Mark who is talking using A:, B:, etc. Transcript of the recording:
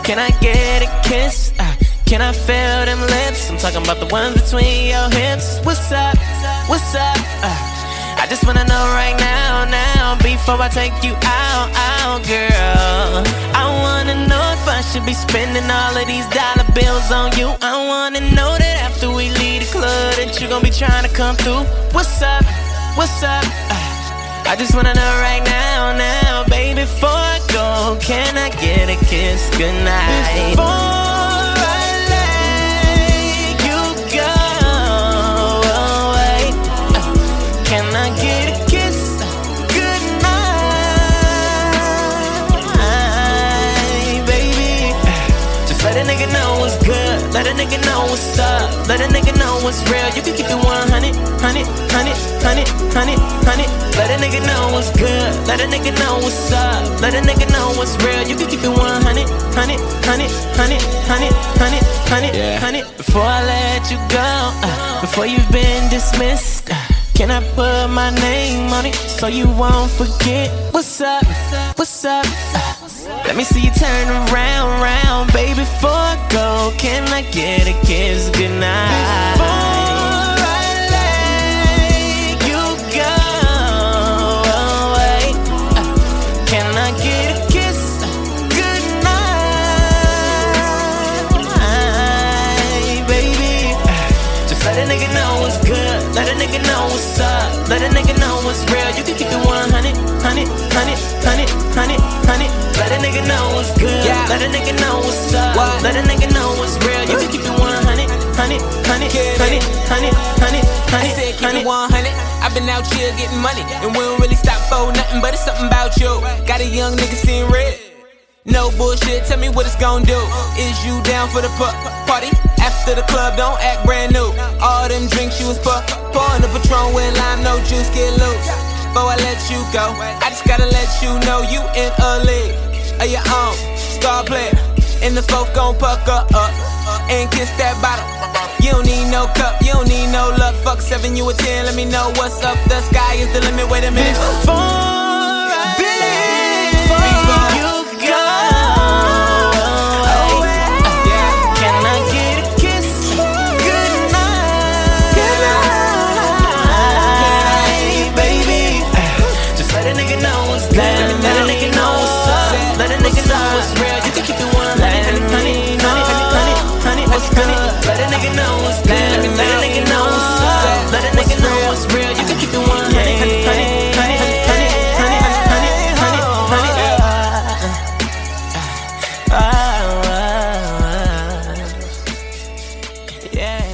A: Can I get a kiss? Can I feel them lips? I'm talking about the ones between your hips. What's up? What's up? I just wanna know right now, before I take you out, girl. I wanna know if I should be spending all of these dollar bills on you. I wanna know that after we leave the club that you gon' be trying to come through. What's up? What's up? I just wanna know right now, baby, before I go, can I get a kiss goodnight? Before I let you go away, can I get a kiss goodnight, baby? Just let a nigga know what's good, let a nigga know what's up, let a nigga know what's real. You can keep it 100, 100, 100, 100, 100, 100. Let a nigga know what's good, let a nigga know what's up, let a nigga know what's real. You can keep it 100, 100, 100, 100, 100, 100, 100, 100. Before I let you go, before you've been dismissed, can I put my name on it so you won't forget? What's up? What's up? Let me see you turn around, baby, before I go, can I get a kiss goodnight? Before I let you go away, can I get a kiss goodnight, baby? Just let a nigga know what's good, let a nigga know what's up, let a nigga know what's real. You can keep it 100, 100, 100, 100, 100, 100. Let a nigga know what's good, let a nigga know what's up, let a nigga know what's real. You can keep it 100, 100, 100, 100, 100, 100.
B: I said keep it 100. I've been out here getting money, and we don't really stop for nothing, but it's something about you. Got a young nigga seeing red. No bullshit, tell me what it's gon' do. Is you down for the party? After the club, don't act brand new. All them drinks you was pouring the Patron with lime, no juice, get loose. Before I let you go, I just gotta let you know you in a league of your own, star player. And the folk gon' pucker up and kiss that bottle. You don't need no cup, you don't need no luck. Fuck 7, you a 10, let me know what's up. The sky is the limit, wait a minute.
A: Before you go away, can I get a kiss goodnight, baby? Just let a nigga know what's good, let a nigga know what's up, let a nigga know what's real. You can keep it 100, 100, 100, 100, 100, 100. Let a nigga know what's good, let a nigga know what's up, let a nigga know what's real. You can keep it 100, 100, 100, 100, 100, 100, 100. Yeah.